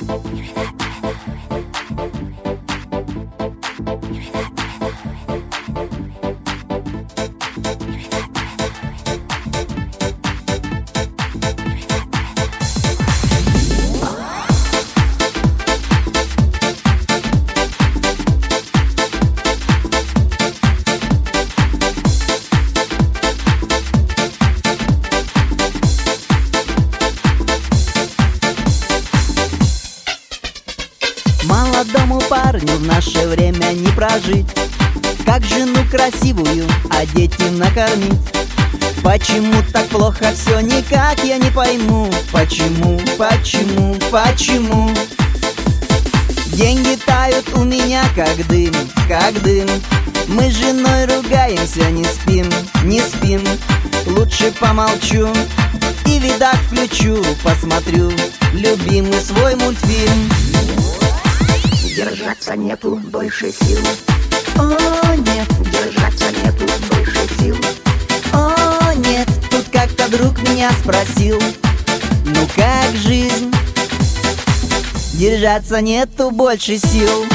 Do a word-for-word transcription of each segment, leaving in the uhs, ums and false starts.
Молодому парню в наше время не прожить, как жену красивую одеть и накормить. Почему так плохо все, никак я не пойму. Почему, почему, почему? Деньги тают у меня, как дым, как дым. Мы с женой ругаемся, не спим, не спим. Лучше помолчу и видак включу, посмотрю любимый свой мультфильм. Держаться нету больше сил. О, нет, Держаться нету больше сил. о, нет. Тут как-то друг меня спросил: ну как жизнь? Держаться нету больше сил.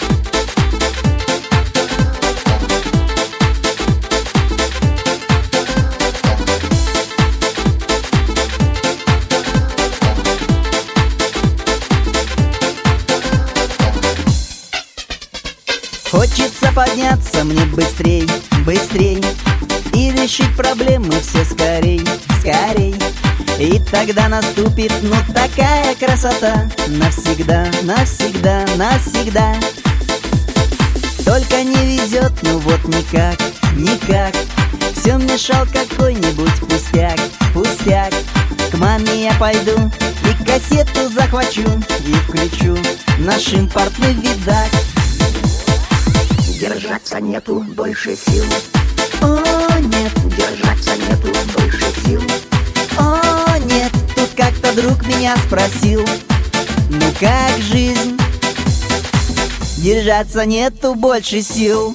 Хочется подняться мне быстрей, быстрей и решить проблемы все скорей, скорей. И тогда наступит, ну, такая красота. Навсегда, навсегда, навсегда. Только не везет, ну вот никак, никак. Все мешал какой-нибудь пустяк, пустяк. К маме я пойду и кассету захвачу и включу наш импортный видак. Держаться нету больше сил. О, нет, Держаться нету больше сил. о, нет. Тут как-то друг меня спросил: ну как жизнь? Держаться нету больше сил.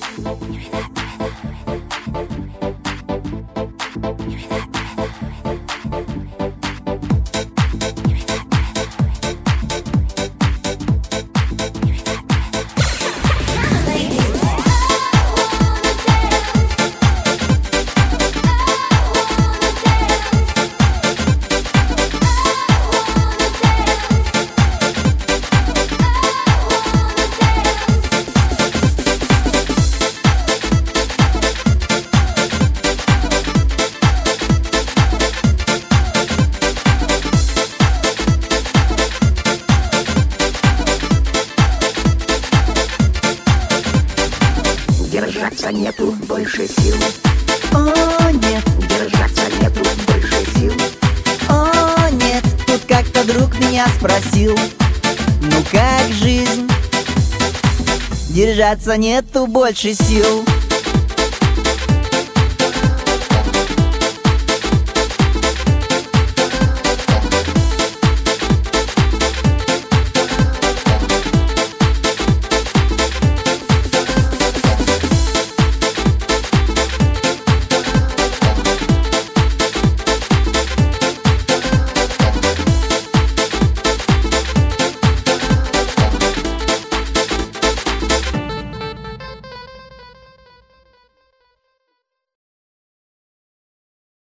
Держаться нету больше сил. О, нет, Держаться нету больше сил. о, нет. Тут как-то друг меня спросил: ну как жизнь? Держаться нету больше сил.